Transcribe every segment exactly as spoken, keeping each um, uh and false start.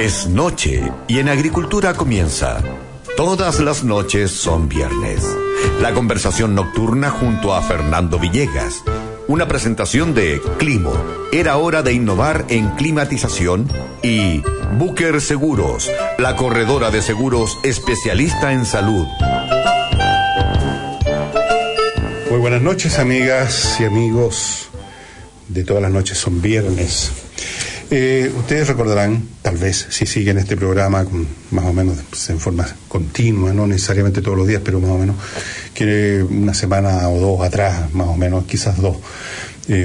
Es noche y en agricultura comienza. Todas las noches son viernes. La conversación nocturna junto a Fernando Villegas. Una presentación de Climo. Era hora de innovar en climatización. Y Booker Seguros, la corredora de seguros especialista en salud. Muy buenas noches, amigas y amigos de Todas las Noches Son Viernes. Eh, ustedes recordarán, tal vez, si siguen este programa con, más o menos pues, en forma continua, no necesariamente todos los días, pero más o menos, que una semana o dos atrás, más o menos, quizás dos, eh,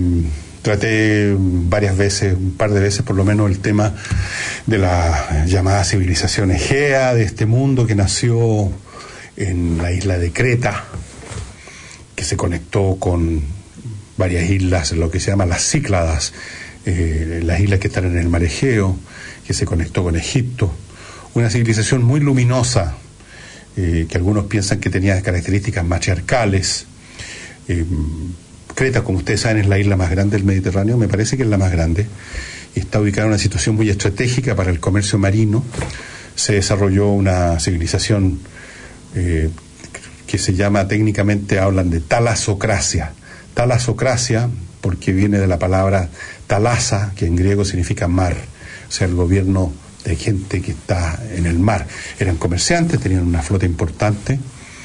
traté varias veces, un par de veces por lo menos, el tema de la llamada civilización egea, de este mundo que nació en la isla de Creta, que se conectó con varias islas, lo que se llama las Cícladas, eh, las islas que están en el mar Egeo, que se conectó con Egipto, una civilización muy luminosa, eh, que algunos piensan que tenía características matriarcales. eh, Creta, como ustedes saben, es la isla más grande del Mediterráneo, me parece que es la más grande, y está ubicada en una situación muy estratégica para el comercio marino. Se desarrolló una civilización eh, que se llama, técnicamente hablan de talasocracia. Talasocracia porque viene de la palabra talasa, que en griego significa mar, o sea, el gobierno de gente que está en el mar. Eran comerciantes, tenían una flota importante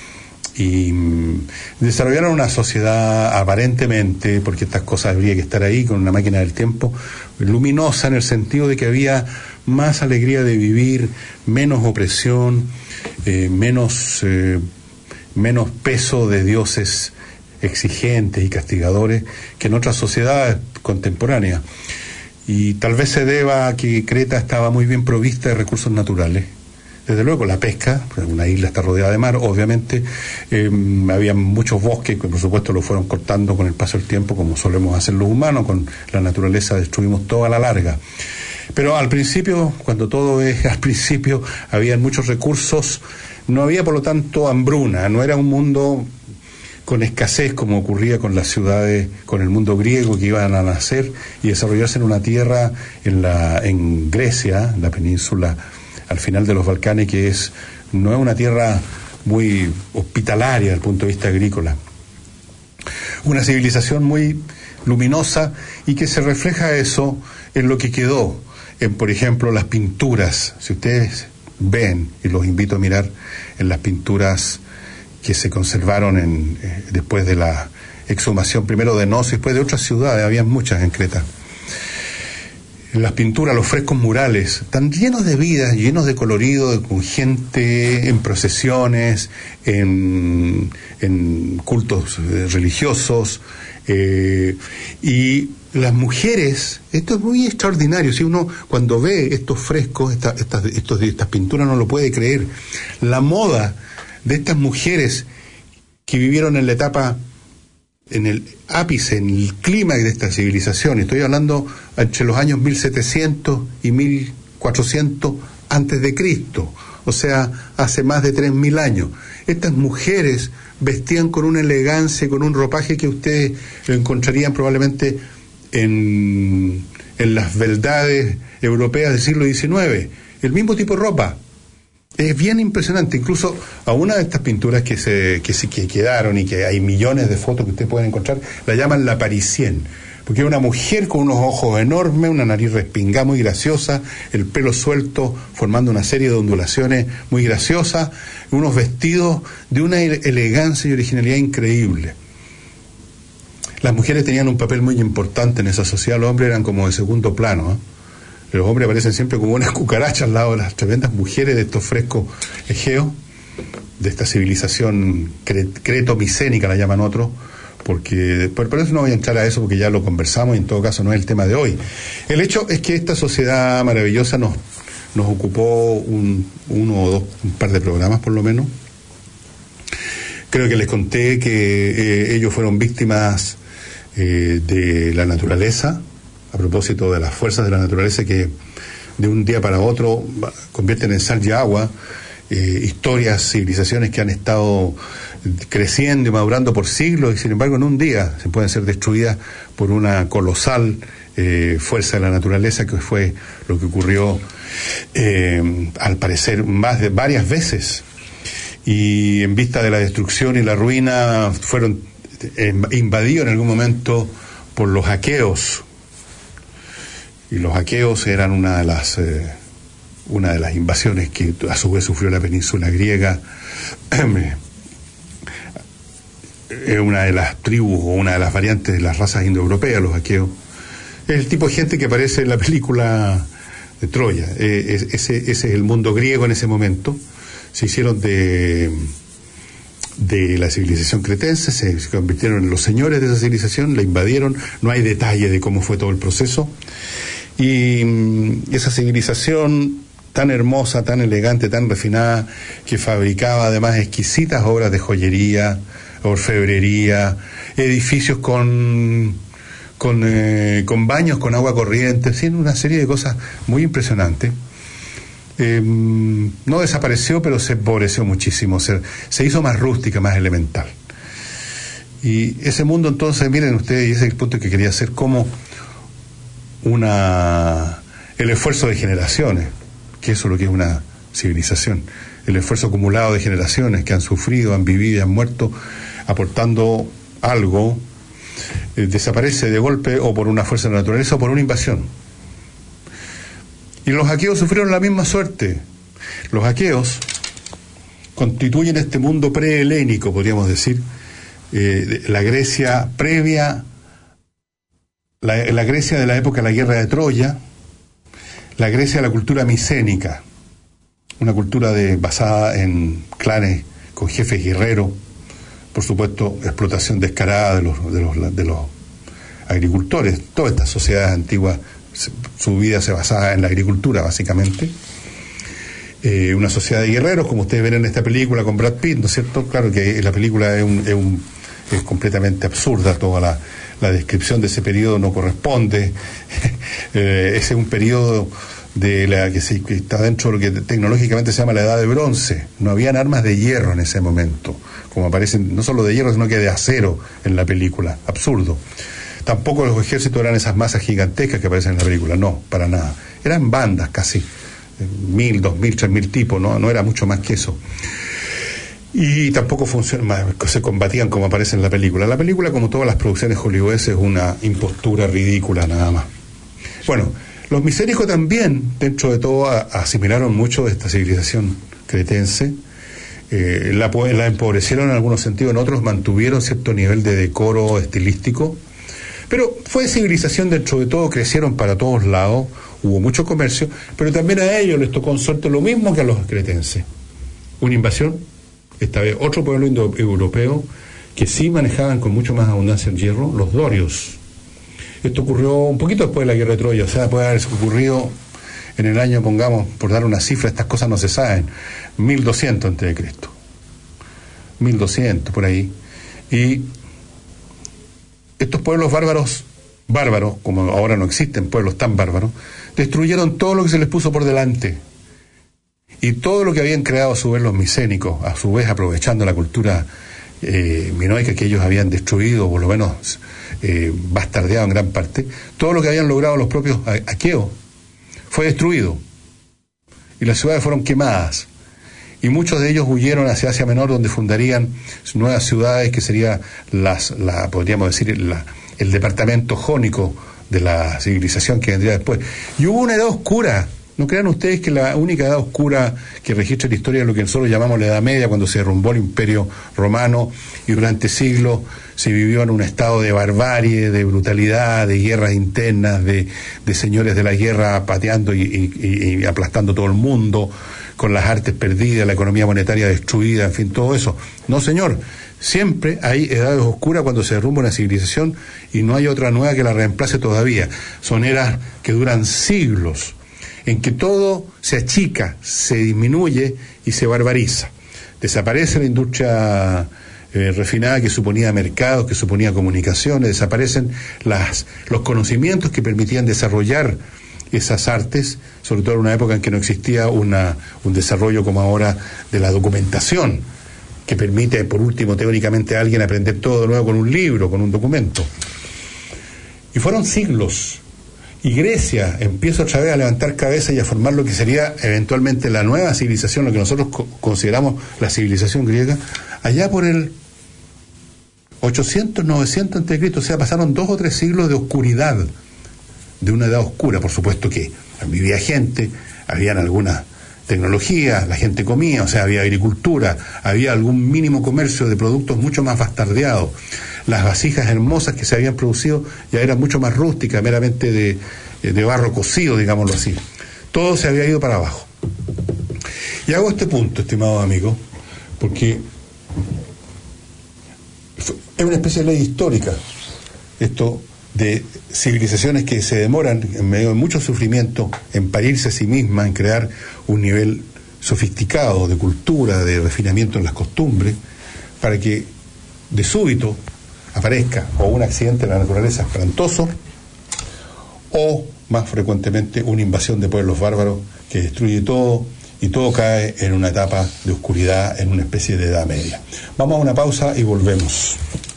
y mm, desarrollaron una sociedad aparentemente, porque estas cosas habría que estar ahí con una máquina del tiempo, luminosa en el sentido de que había más alegría de vivir, menos opresión, eh, menos... Eh, menos peso de dioses exigentes y castigadores que en otras sociedades contemporáneas. Y tal vez se deba a que Creta estaba muy bien provista de recursos naturales. Desde luego la pesca, una isla está rodeada de mar, obviamente, eh, había muchos bosques que por supuesto lo fueron cortando con el paso del tiempo, como solemos hacer los humanos, con la naturaleza destruimos todo a la larga. Pero al principio, cuando todo es al principio, había muchos recursos. No había, por lo tanto, hambruna, no era un mundo con escasez como ocurría con las ciudades, con el mundo griego que iban a nacer y desarrollarse en una tierra en la en Grecia, la península al final de los Balcanes, que es no es una tierra muy hospitalaria desde el punto de vista agrícola. Una civilización muy luminosa y que se refleja eso en lo que quedó, en, por ejemplo, las pinturas. Si ustedes ven, y los invito a mirar en las pinturas que se conservaron en, eh, después de la exhumación primero de Knossos y después de otras ciudades, había muchas en Creta. Las pinturas, los frescos murales, están llenos de vida, llenos de colorido, con gente en procesiones, en, en cultos religiosos, eh, y las mujeres, esto es muy extraordinario, si uno cuando ve estos frescos, esta, estas, estos, estas pinturas no lo puede creer, la moda de estas mujeres que vivieron en la etapa, en el ápice, en el clímax de esta civilización, estoy hablando entre los años mil setecientos y mil cuatrocientos antes de Cristo, o sea, hace más de tres mil años. Estas mujeres vestían con una elegancia, con un ropaje que ustedes lo encontrarían probablemente en, en las beldades europeas del siglo diecinueve, el mismo tipo de ropa. Es bien impresionante, incluso a una de estas pinturas que se que, se, que quedaron y que hay millones de fotos que ustedes pueden encontrar, la llaman la Parisienne, porque es una mujer con unos ojos enormes, una nariz respingada muy graciosa, el pelo suelto formando una serie de ondulaciones muy graciosas, unos vestidos de una elegancia y originalidad increíble. Las mujeres tenían un papel muy importante en esa sociedad, los hombres eran como de segundo plano, ¿eh? Los hombres aparecen siempre como unas cucarachas al lado de las tremendas mujeres de estos frescos egeos, de esta civilización cre- creto-micénica, la llaman otros, porque por, por eso no voy a entrar a eso porque ya lo conversamos y en todo caso no es el tema de hoy. El hecho es que esta sociedad maravillosa nos, nos ocupó un, uno o dos, un par de programas por lo menos. Creo que les conté que eh, ellos fueron víctimas eh, de la naturaleza, a propósito de las fuerzas de la naturaleza que de un día para otro convierten en sal y agua eh, historias, civilizaciones que han estado creciendo y madurando por siglos y sin embargo en un día se pueden ser destruidas por una colosal eh, fuerza de la naturaleza, que fue lo que ocurrió eh, al parecer más de varias veces. Y en vista de la destrucción y la ruina fueron eh, invadidos en algún momento por los aqueos, y los aqueos eran una de las eh, una de las invasiones que a su vez sufrió la península griega. Es una de las tribus o una de las variantes de las razas indoeuropeas, los aqueos. Es el tipo de gente que aparece en la película de Troya. Eh, es, ese, ese es el mundo griego en ese momento. Se hicieron de de la civilización cretense, se, se convirtieron en los señores de esa civilización, la invadieron. No hay detalle de cómo fue todo el proceso. Y mm, esa civilización tan hermosa, tan elegante, tan refinada, que fabricaba además exquisitas obras de joyería, orfebrería, edificios con con, eh, con baños con agua corriente, sí, una serie de cosas muy impresionantes. Eh, no desapareció, pero se empobreció muchísimo, se, se hizo más rústica, más elemental. Y ese mundo, entonces, miren ustedes, y ese es el punto que quería hacer, como una el esfuerzo de generaciones, que eso es lo que es una civilización, el esfuerzo acumulado de generaciones que han sufrido, han vivido y han muerto aportando algo, eh, desaparece de golpe o por una fuerza de la naturaleza o por una invasión. Y los aqueos sufrieron la misma suerte. Los aqueos constituyen este mundo prehelénico, podríamos decir, eh, la Grecia previa, la, la Grecia de la época de la guerra de Troya, la Grecia de la cultura micénica, una cultura de, basada en clanes con jefes guerreros, por supuesto, explotación descarada de los, de los, de los agricultores. Todas estas sociedades antiguas, su vida se basaba en la agricultura, básicamente. Eh, una sociedad de guerreros, como ustedes ven en esta película con Brad Pitt, ¿no es cierto? Claro que la película es, un, es, un, es completamente absurda, toda la, la descripción de ese periodo no corresponde. eh, ese es un periodo de la que, se, que está dentro de lo que tecnológicamente se llama la Edad de Bronce. No habían armas de hierro en ese momento, como aparecen, no solo de hierro, sino que de acero en la película. Absurdo. Tampoco los ejércitos eran esas masas gigantescas que aparecen en la película, no, para nada. Eran bandas casi, mil, dos mil, tres mil tipos, no, no era mucho más que eso. Y tampoco funcionan, se combatían como aparece en la película. La película, como todas las producciones hollywoodenses, es una impostura ridícula nada más. Bueno, los micénicos también, dentro de todo, asimilaron mucho de esta civilización cretense. Eh, la, la empobrecieron en algunos sentidos, en otros mantuvieron cierto nivel de decoro estilístico. Pero fue civilización dentro de todo, crecieron para todos lados, hubo mucho comercio, pero también a ellos les tocó en suerte lo mismo que a los cretenses. Una invasión, esta vez otro pueblo indoeuropeo, que sí manejaban con mucho más abundancia el hierro, los dorios. Esto ocurrió un poquito después de la guerra de Troya, o sea, puede haber ocurrido en el año, pongamos, por dar una cifra, estas cosas no se saben, mil doscientos antes de Cristo. mil doscientos, por ahí. Y estos pueblos bárbaros, bárbaros, como ahora no existen pueblos tan bárbaros, destruyeron todo lo que se les puso por delante. Y todo lo que habían creado a su vez los micénicos, a su vez aprovechando la cultura eh, minoica que ellos habían destruido, o por lo menos eh, bastardeado en gran parte, todo lo que habían logrado los propios aqueos fue destruido. Y las ciudades fueron quemadas. Y muchos de ellos huyeron hacia Asia Menor, donde fundarían nuevas ciudades que sería las, la, podríamos decir, la, el departamento jónico de la civilización que vendría después. Y hubo una edad oscura. No crean ustedes que la única edad oscura que registra la historia es lo que nosotros llamamos la Edad Media, cuando se derrumbó el Imperio Romano y durante siglos se vivió en un estado de barbarie, de brutalidad, de guerras internas, de, de señores de la guerra pateando y, y, y aplastando todo el mundo, con las artes perdidas, la economía monetaria destruida, en fin, todo eso. No, señor, siempre hay edades oscuras cuando se derrumba una civilización y no hay otra nueva que la reemplace todavía. Son eras que duran siglos, en que todo se achica, se disminuye y se barbariza. Desaparece la industria eh, refinada que suponía mercados, que suponía comunicaciones, desaparecen las, los conocimientos que permitían desarrollar esas artes, sobre todo en una época en que no existía una, un desarrollo como ahora de la documentación, que permite, por último, teóricamente a alguien aprender todo de nuevo con un libro, con un documento. Y fueron siglos, y Grecia empieza otra vez a levantar cabeza y a formar lo que sería eventualmente la nueva civilización, lo que nosotros co- consideramos la civilización griega, allá por el ochocientos, novecientos antes de Cristo, o sea, pasaron dos o tres siglos de oscuridad, de una edad oscura. Por supuesto que vivía gente, habían algunas tecnologías, la gente comía, o sea, había agricultura, había algún mínimo comercio de productos mucho más bastardeados. Las vasijas hermosas que se habían producido ya eran mucho más rústicas, meramente de, de barro cocido, digámoslo así. Todo se había ido para abajo. Y hago este punto, estimados amigos, porque es una especie de ley histórica, esto de civilizaciones que se demoran en medio de mucho sufrimiento en parirse a sí mismas, en crear un nivel sofisticado de cultura, de refinamiento en las costumbres, para que de súbito aparezca o un accidente en la naturaleza espantoso, o más frecuentemente una invasión de pueblos bárbaros que destruye todo, y todo cae en una etapa de oscuridad, en una especie de edad media. Vamos a una pausa y volvemos.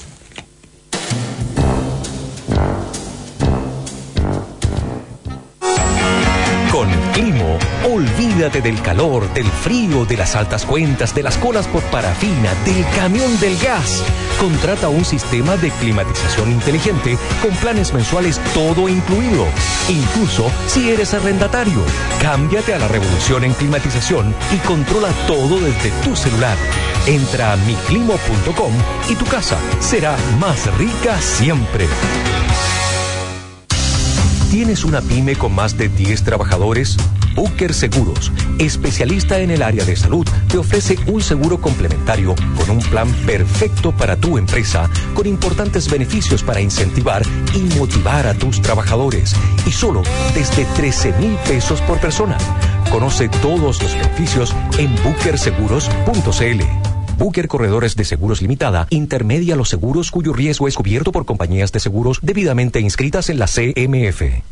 Con Climo, olvídate del calor, del frío, de las altas cuentas, de las colas por parafina, del camión del gas. Contrata un sistema de climatización inteligente con planes mensuales todo incluido. Incluso si eres arrendatario, cámbiate a la revolución en climatización y controla todo desde tu celular. Entra a mi climo punto com y tu casa será más rica siempre. ¿Tienes una pyme con más de diez trabajadores? Booker Seguros, especialista en el área de salud, te ofrece un seguro complementario con un plan perfecto para tu empresa, con importantes beneficios para incentivar y motivar a tus trabajadores, y solo desde trece mil pesos por persona. Conoce todos los beneficios en booker seguros punto c l. Booker Corredores de Seguros Limitada intermedia los seguros cuyo riesgo es cubierto por compañías de seguros debidamente inscritas en la C M F.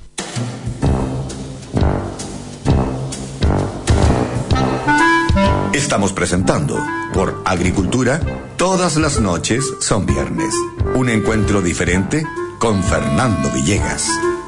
Estamos presentando por Agricultura, todas las noches son viernes. Un encuentro diferente con Fernando Villegas.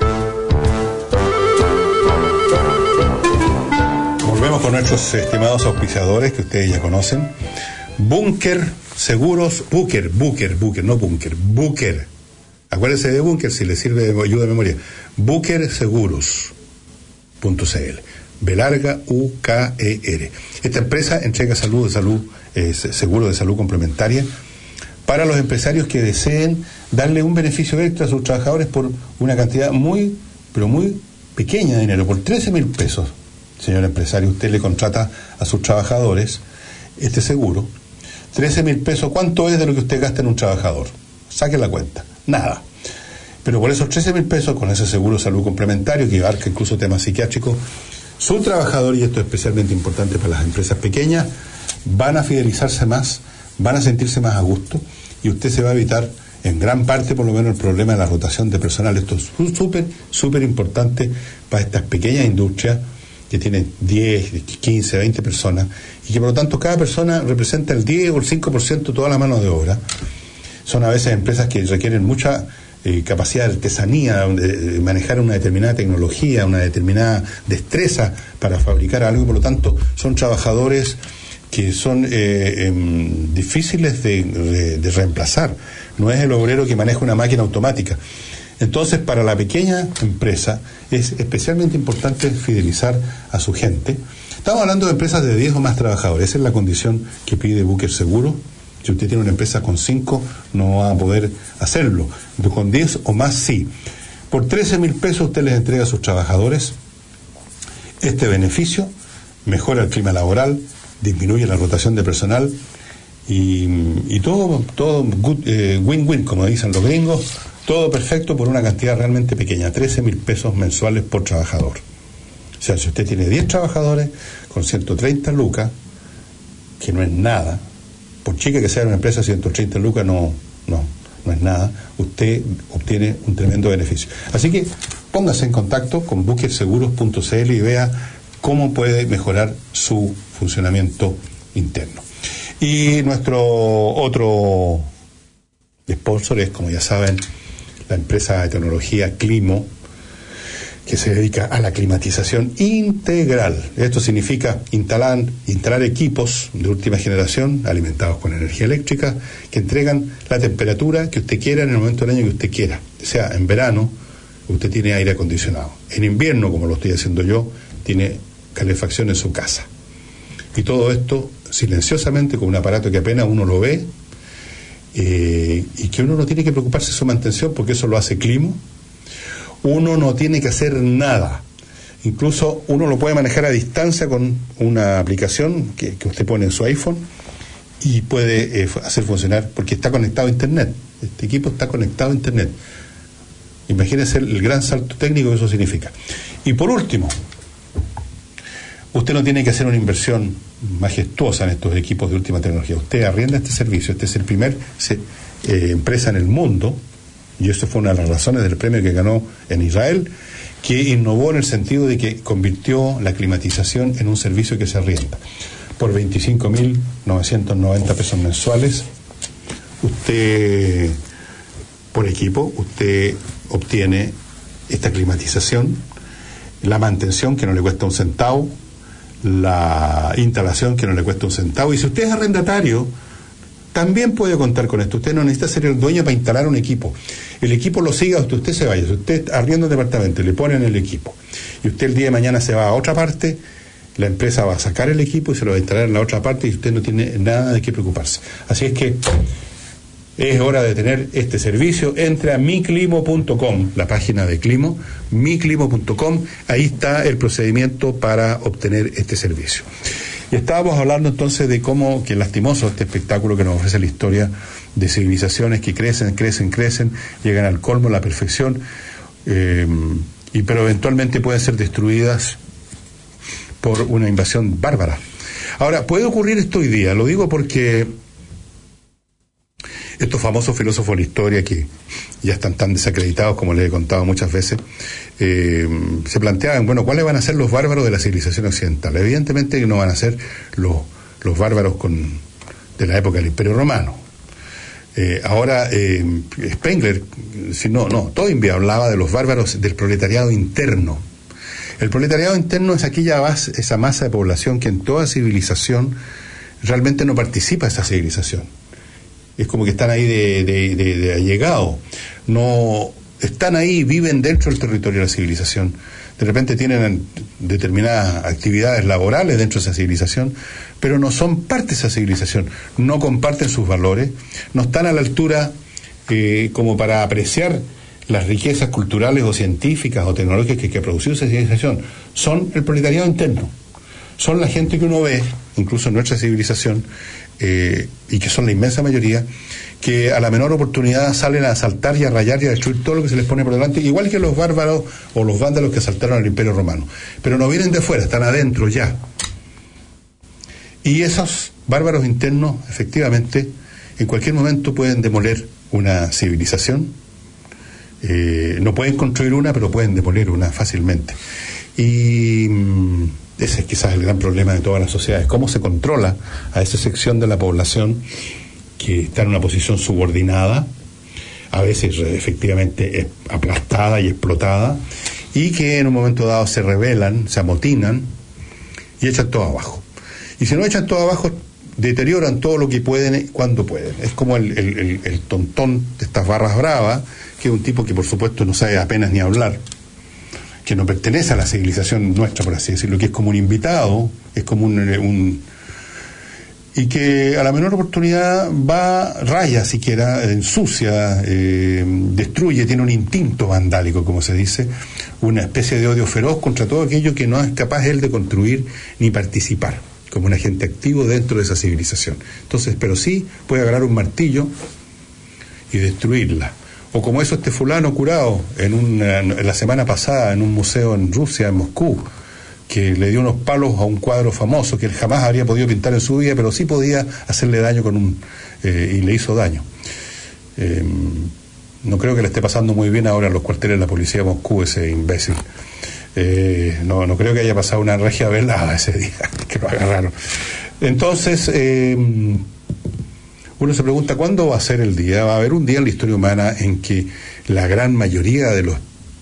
Volvemos con nuestros estimados auspiciadores que ustedes ya conocen. Búnker Seguros, Booker, Booker, Booker, no Búnker, Booker. Acuérdense de Búnker si les sirve de ayuda de memoria. Booker Seguros punto c l. B larga U K E R. Esta empresa entrega salud de salud, eh, seguro de salud complementaria para los empresarios que deseen darle un beneficio extra a sus trabajadores por una cantidad muy, pero muy pequeña de dinero, por trece mil pesos. Señor empresario, usted le contrata a sus trabajadores este seguro. trece mil pesos, ¿cuánto es de lo que usted gasta en un trabajador? Saque la cuenta, nada. Pero por esos trece mil pesos, con ese seguro de salud complementario que abarca incluso temas psiquiátricos, su trabajador, y esto es especialmente importante para las empresas pequeñas, van a fidelizarse más, van a sentirse más a gusto, y usted se va a evitar en gran parte por lo menos el problema de la rotación de personal. Esto es súper, súper importante para estas pequeñas industrias que tienen diez, quince, veinte personas, y que por lo tanto cada persona representa el diez o el cinco por ciento de toda la mano de obra. Son a veces empresas que requieren mucha eh, capacidad de artesanía, de, de manejar una determinada tecnología, una determinada destreza para fabricar algo, y por lo tanto son trabajadores que son eh, eh, difíciles de, de, de reemplazar. No es el obrero que maneja una máquina automática. Entonces, para la pequeña empresa es especialmente importante fidelizar a su gente. Estamos hablando de empresas de diez o más trabajadores. Esa es la condición que pide Booker Seguro. Si usted tiene una empresa con cinco, no va a poder hacerlo. Pero con diez o más, sí. Por trece mil pesos usted les entrega a sus trabajadores este beneficio, mejora el clima laboral, disminuye la rotación de personal y, y todo, todo good, eh, win-win, como dicen los gringos. Todo perfecto por una cantidad realmente pequeña, trece mil pesos mensuales por trabajador. O sea, si usted tiene diez trabajadores con ciento treinta lucas, que no es nada, por chica que sea una empresa, ciento treinta lucas no, no, no es nada, usted obtiene un tremendo beneficio. Así que póngase en contacto con booker seguros punto c l y vea cómo puede mejorar su funcionamiento interno. Y nuestro otro sponsor es, como ya saben, la empresa de tecnología Climo, que se dedica a la climatización integral. Esto significa instalar, instalar equipos de última generación alimentados con energía eléctrica que entregan la temperatura que usted quiera en el momento del año que usted quiera. O sea, en verano usted tiene aire acondicionado. En invierno, como lo estoy haciendo yo, tiene calefacción en su casa. Y todo esto silenciosamente con un aparato que apenas uno lo ve eh, y que uno no tiene que preocuparse de su mantención porque eso lo hace Climo. Uno no tiene que hacer nada. Incluso uno lo puede manejar a distancia con una aplicación que, que usted pone en su iPhone y puede eh, hacer funcionar porque está conectado a Internet. Este equipo está conectado a Internet. Imagínense el, el gran salto técnico que eso significa. Y por último, usted no tiene que hacer una inversión majestuosa en estos equipos de última tecnología. Usted arrienda este servicio. Este es el primer se, eh, empresa en el mundo, y eso fue una de las razones del premio que ganó en Israel, que innovó en el sentido de que convirtió la climatización en un servicio que se arrienda. Por veinticinco mil novecientos noventa pesos mensuales, usted, por equipo, usted obtiene esta climatización, la mantención que no le cuesta un centavo, la instalación que no le cuesta un centavo, y si usted es arrendatario, también puede contar con esto. Usted no necesita ser el dueño para instalar un equipo. El equipo lo siga hasta usted se vaya. Si usted arrienda un departamento, le ponen el equipo, y usted el día de mañana se va a otra parte, la empresa va a sacar el equipo y se lo va a instalar en la otra parte y usted no tiene nada de qué preocuparse. Así es que es hora de tener este servicio. Entre a mi climo punto com, la página de Climo, mi climo punto com, ahí está el procedimiento para obtener este servicio. Y estábamos hablando entonces de cómo, que lastimoso este espectáculo que nos ofrece la historia de civilizaciones que crecen, crecen, crecen, llegan al colmo, a la perfección, eh, y pero eventualmente pueden ser destruidas por una invasión bárbara. Ahora, puede ocurrir esto hoy día, lo digo porque estos famosos filósofos de la historia que ya están tan desacreditados como les he contado muchas veces, eh, se planteaban, bueno, ¿cuáles van a ser los bárbaros de la civilización occidental? Evidentemente que no van a ser los, los bárbaros con, de la época del Imperio Romano. Eh, ahora, eh, Spengler, si no, no, Toynbee hablaba de los bárbaros del proletariado interno. El proletariado interno es aquella base, esa masa de población que en toda civilización realmente no participa de esa civilización. Es como que están ahí de, de, de, de allegado. No están ahí, viven dentro del territorio de la civilización. De repente tienen determinadas actividades laborales dentro de esa civilización, pero no son parte de esa civilización. No comparten sus valores, no están a la altura eh, como para apreciar las riquezas culturales o científicas o tecnológicas que, que ha producido esa civilización. Son el proletariado interno. Son la gente que uno ve, incluso en nuestra civilización, eh, y que son la inmensa mayoría, que a la menor oportunidad salen a asaltar y a rayar y a destruir todo lo que se les pone por delante, igual que los bárbaros o los vándalos que asaltaron al Imperio Romano. Pero no vienen de fuera, están adentro ya. Y esos bárbaros internos, efectivamente, en cualquier momento pueden demoler una civilización. Eh, no pueden construir una, pero pueden demoler una fácilmente. Y mmm, ese es quizás el gran problema de todas las sociedades, cómo se controla a esa sección de la población que está en una posición subordinada, a veces efectivamente aplastada y explotada, y que en un momento dado se rebelan, se amotinan y echan todo abajo. Y si no echan todo abajo, deterioran todo lo que pueden cuando pueden. Es como el, el, el, el tontón de estas barras bravas, que es un tipo que por supuesto no sabe apenas ni hablar, que no pertenece a la civilización nuestra, por así decirlo, que es como un invitado, es como un, un y que a la menor oportunidad va, raya siquiera, ensucia, eh, destruye, tiene un instinto vandálico, como se dice, una especie de odio feroz contra todo aquello que no es capaz él de construir ni participar, como un agente activo dentro de esa civilización. Entonces, pero sí puede agarrar un martillo y destruirla. O como eso este fulano curado en, una, en la semana pasada en un museo en Rusia, en Moscú, que le dio unos palos a un cuadro famoso que él jamás habría podido pintar en su vida, pero sí podía hacerle daño con un eh, y le hizo daño. Eh, no creo que le esté pasando muy bien ahora en los cuarteles de la policía de Moscú, ese imbécil. Eh, no, no creo que haya pasado una regia velada ese día, que lo agarraron. Entonces, eh, uno se pregunta, ¿cuándo va a ser el día? Va a haber un día en la historia humana en que la gran mayoría de los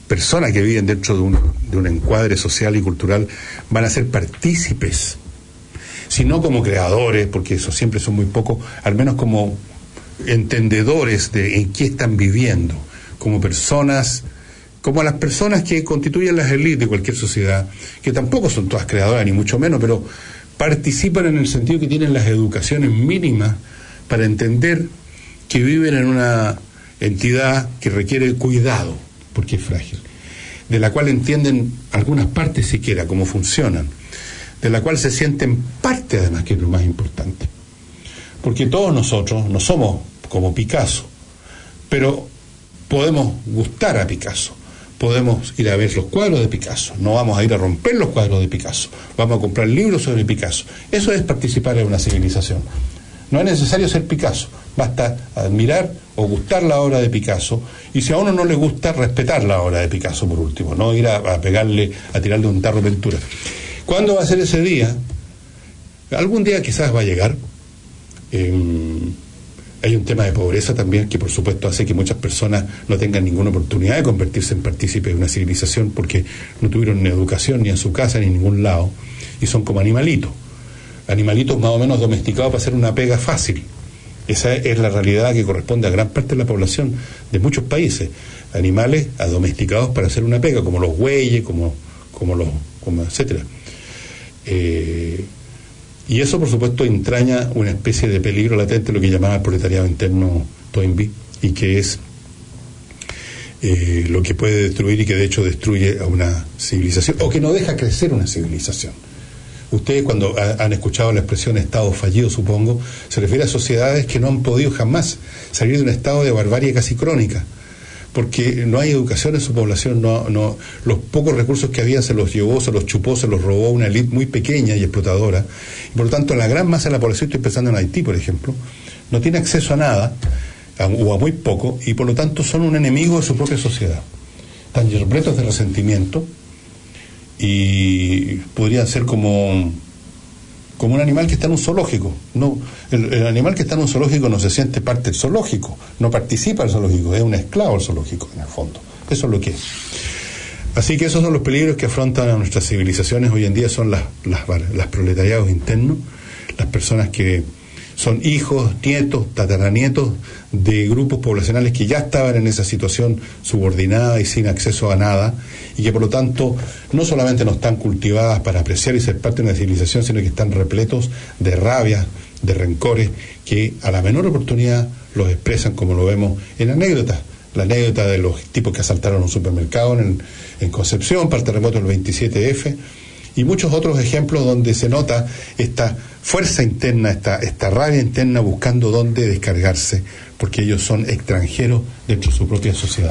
personas que viven dentro de un, de un encuadre social y cultural van a ser partícipes, si no como creadores, porque eso siempre son muy pocos, al menos como entendedores de en qué están viviendo, como personas, como las personas que constituyen las élites de cualquier sociedad, que tampoco son todas creadoras ni mucho menos, pero participan en el sentido que tienen las educaciones mínimas para entender que viven en una entidad que requiere cuidado, porque es frágil, de la cual entienden algunas partes siquiera, cómo funcionan, de la cual se sienten parte además, que es lo más importante. Porque todos nosotros no somos como Picasso, pero podemos gustar a Picasso, podemos ir a ver los cuadros de Picasso, no vamos a ir a romper los cuadros de Picasso, vamos a comprar libros sobre Picasso. Eso es participar en una civilización. No es necesario ser Picasso, basta admirar o gustar la obra de Picasso, y si a uno no le gusta, respetar la obra de Picasso por último, no ir a, a pegarle, a tirarle un tarro de pintura. ¿Cuándo va a ser ese día? Algún día quizás va a llegar. Eh, hay un tema de pobreza también que por supuesto hace que muchas personas no tengan ninguna oportunidad de convertirse en partícipes de una civilización porque no tuvieron ni educación ni en su casa ni en ningún lado, y son como animalitos. Animalitos más o menos domesticados para hacer una pega fácil. Esa es la realidad que corresponde a gran parte de la población de muchos países. Animales domesticados para hacer una pega, como los bueyes, como, como los, como etcétera. Eh, y eso por supuesto entraña una especie de peligro latente, lo que llamaba el proletariado interno Toynbee, y que es eh, lo que puede destruir y que de hecho destruye a una civilización, o que no deja crecer una civilización. Ustedes cuando ha, han escuchado la expresión estado fallido, supongo, se refiere a sociedades que no han podido jamás salir de un estado de barbarie casi crónica, porque no hay educación en su población, no, no, los pocos recursos que había se los llevó, se los chupó, se los robó una élite muy pequeña y explotadora, y por lo tanto la gran masa de la población, estoy pensando en Haití por ejemplo, no tiene acceso a nada, a, o a muy poco, y por lo tanto son un enemigo de su propia sociedad. Están repletos de resentimiento, y podrían ser como como un animal que está en un zoológico. No, el, el animal que está en un zoológico no se siente parte del zoológico, no participa del zoológico, es un esclavo del zoológico en el fondo. Eso es lo que es. Así que esos son los peligros que afrontan a nuestras civilizaciones hoy en día, son las, las, las proletariados internos, las personas que son hijos, nietos, tataranietos de grupos poblacionales que ya estaban en esa situación subordinada y sin acceso a nada, y que por lo tanto no solamente no están cultivadas para apreciar y ser parte de una civilización, sino que están repletos de rabia, de rencores, que a la menor oportunidad los expresan, como lo vemos en anécdotas. La anécdota de los tipos que asaltaron un supermercado en, en Concepción para el terremoto del veintisiete efe, y muchos otros ejemplos donde se nota esta fuerza interna, esta, esta rabia interna buscando dónde descargarse, porque ellos son extranjeros dentro de su propia sociedad.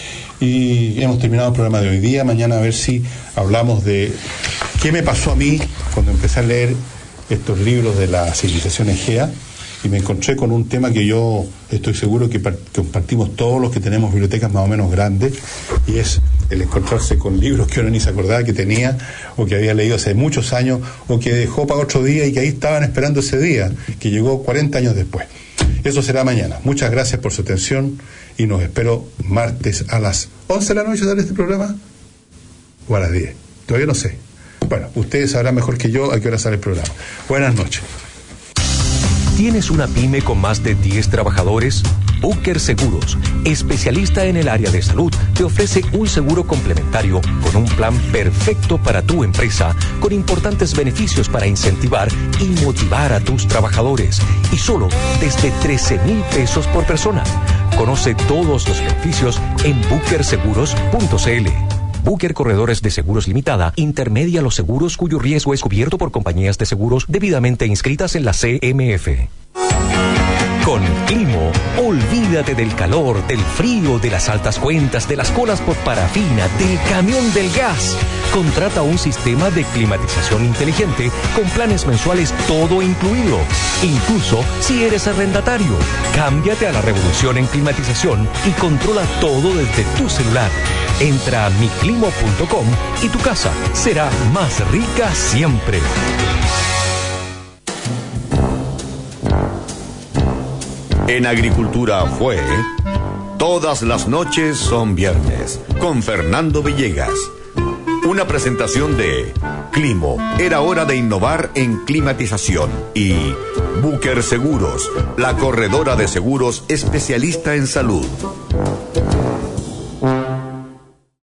Y hemos terminado el programa de hoy día. Mañana a ver si hablamos de qué me pasó a mí cuando empecé a leer estos libros de la civilización egea, y me encontré con un tema que yo estoy seguro que compartimos todos los que tenemos bibliotecas más o menos grandes, y es el encontrarse con libros que uno ni se acordaba que tenía, o que había leído hace muchos años, o que dejó para otro día y que ahí estaban esperando ese día, que llegó cuarenta años después. Eso será mañana. Muchas gracias por su atención y nos espero martes a las once de la noche. ¿Sale este programa? ¿O a las diez? Todavía no sé. Bueno, ustedes sabrán mejor que yo a qué hora sale el programa. Buenas noches. ¿Tienes una pyme con más de diez trabajadores? Booker Seguros, especialista en el área de salud, te ofrece un seguro complementario con un plan perfecto para tu empresa, con importantes beneficios para incentivar y motivar a tus trabajadores, y solo desde trece mil pesos por persona. Conoce todos los beneficios en booker seguros punto c l. Booker Corredores de Seguros Limitada intermedia los seguros cuyo riesgo es cubierto por compañías de seguros debidamente inscritas en la C M F. Con Climo, olvídate del calor, del frío, de las altas cuentas, de las colas por parafina, del camión del gas. Contrata un sistema de climatización inteligente con planes mensuales todo incluido. Incluso si eres arrendatario, cámbiate a la revolución en climatización y controla todo desde tu celular. Entra a mi climo punto com y tu casa será más rica siempre. En Agricultura fue Todas las noches son viernes, con Fernando Villegas. Una presentación de Climo, era hora de innovar en climatización. Y Bucher Seguros, la corredora de seguros especialista en salud.